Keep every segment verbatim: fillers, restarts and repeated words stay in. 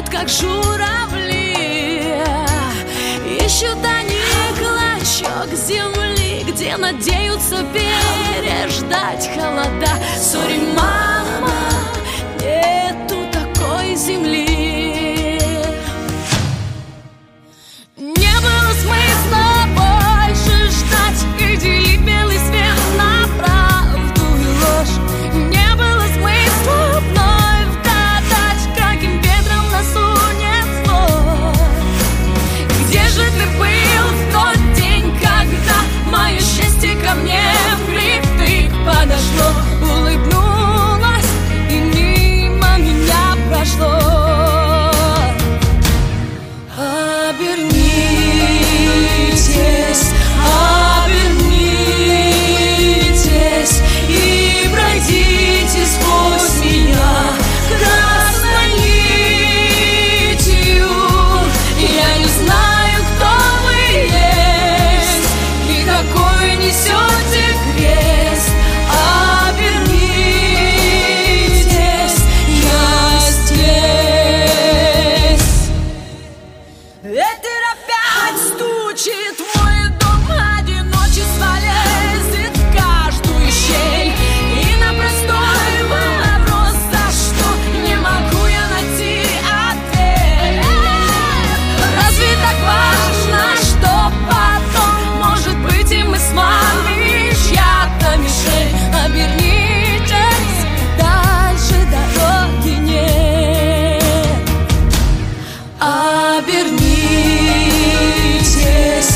летают, как журавли. Ищут они клочок земли, где надеются переждать холода. Сори, мама, нету такой земли. Не было смысла больше ждать и делить белый свет на правду и ложь. Не было смысла вновь вгадать, каким ветром нас унесло. Где же ты был в тот день, когда мое счастье ко мне впритык подошло? Улыбнулась и мимо меня прошло. Обернитесь, обернитесь и пройдите сквозь меня красной нитью. Я не знаю, кто вы есть и какой несете крест. Обернитесь, я здесь. Ветер опять стучит в мой дом, одиночество лезет в каждую щель. И на простой вопрос, за что, не могу я найти ответ. Разве так важно, что потом, может быть, и мы с вами чья-то мишень? Обернитесь, дальше дороги нет. Обернитесь,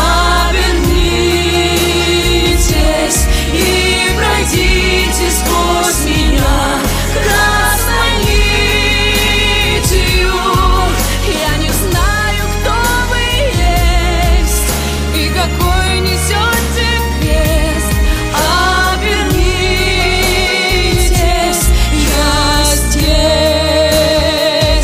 обернитесь и пройдите сквозь меня красной нитью. Я не знаю, кто вы есть и какой несете крест. Обернитесь, я здесь.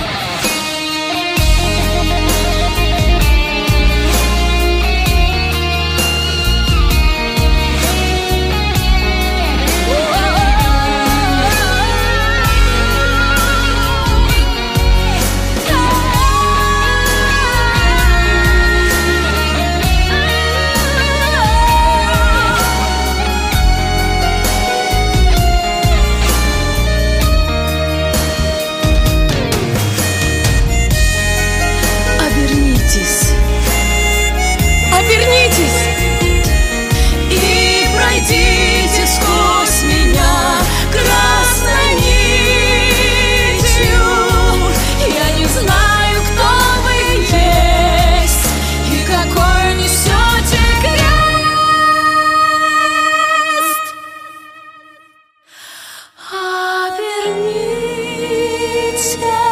Обернитесь, обернитесь и пройдите сквозь меня красной нитью. Я не знаю, кто вы есть и какой несете крест. Обернитесь.